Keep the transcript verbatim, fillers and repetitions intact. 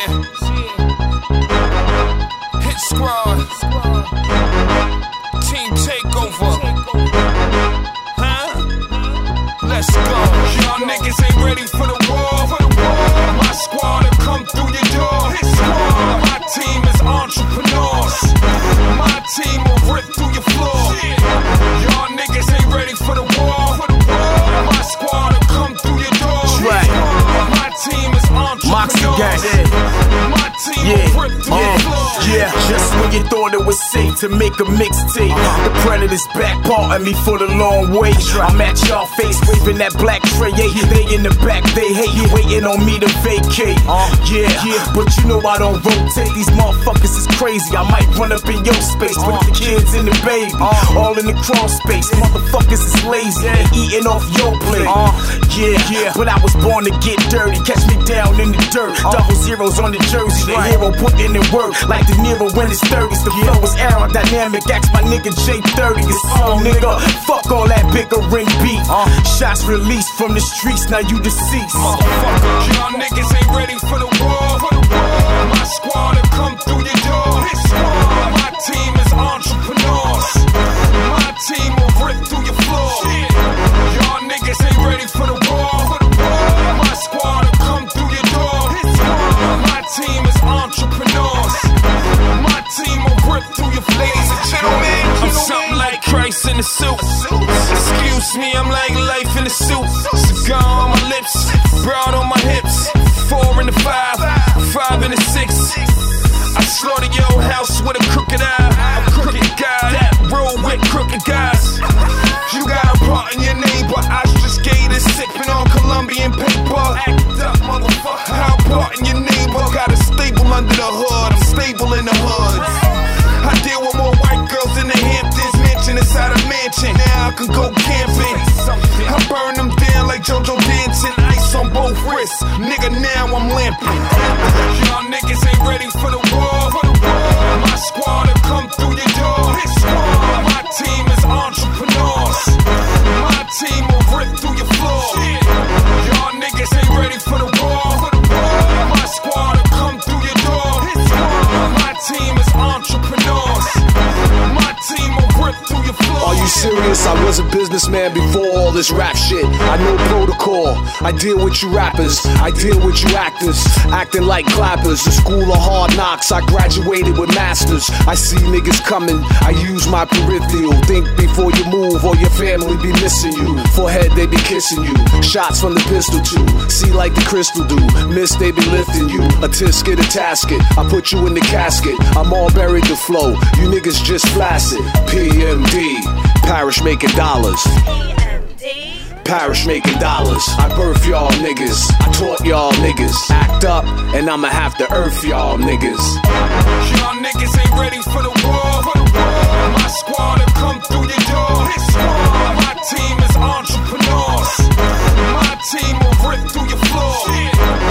Yeah. Hit Squad. Team Takeover. Huh? Let's go. Y'all niggas ain't ready for the war. My squad will come through your door. Hit Squad. My team is entrepreneurs. My team will rip through your floor. Y'all niggas ain't ready for the war. My squad will come through your door. Right. My team is entrepreneurs. My team Yeah. will rip through your Uh, floor. yeah, just when you thought it was safe to make a mixtape, the predators back parting me for the long way. I'm at y'all face waving that black tray. They in the back, they hate, waiting on me to vacate. Yeah, but you know I don't rotate. These motherfuckers is crazy. I might run up in your space with the kids and the baby, all in the crawl space. Motherfuckers is lazy, they eating off your plate. Yeah, but I was born to get dirty. Catch me down in the dirt. Double zeros on the jersey. The hero putting in work like De Niro in his thirties. The flow is aerodynamic. Ask my nigga J thirty. It's on, nigga. Fuck all that bickering beat. Shots released from the streets. Now you deceased. Motherfucker, y'all niggas ain't ready for the war. My squad will come through your door. My team is entrepreneurs. My team will rip through your floor. Y'all niggas ain't ready for the war. My squad will come through your door. My team is entrepreneurs. My team will rip through your floor. Ladies and gentlemen, I'm something like Christ in the suit. Excuse me, I'm like life in the suit. Cigar on my lips, broad on my hips. Four in the five, five in the six. I slaughter your house with a crooked eye. A crooked guy that roll with crooked guys. You got a part in your name, but I just gave this sipping on Colombian paper. Act up, motherfucker. How part in your neighbor? Got a stable under the hood. I'm stable in the hood. I deal with more white girls in the Hamptons. Mansion inside a mansion. Now I can go camping. I burn them down like JoJo dancing. Ice on both wrists. Nigga, now I'm lamping. Y'all niggas ain't ready for the war. My squad will come through your door. My team is entrepreneurs. My team will rip through your floor. Y'all niggas ain't ready for the war. My squad will come through your door. My team is entrepreneurs. My team will rip through your floor. Are you serious? I was a businessman before all this rap shit. I know protocol. I deal with you rappers. I deal with you actors. Acting like clappers. The school of hard knocks. I graduated with masters. I see niggas coming. I use my peripheral. Think before you move or your family be missing you. Forehead, they be kissing you. Shots from the pistol too. See like the crystal do. Miss, they be lifting you. A tisket, a tasket. I put you in the casket. I'm all buried the flow. You niggas just flaccid. P M D. Parish making dollars. Parish making dollars. I birth y'all niggas. I taught y'all niggas. Act up, and I'ma have to earth y'all niggas. Y'all niggas ain't ready for the war. My squad will come through your door. My team is entrepreneurs. My team will rip through your floor.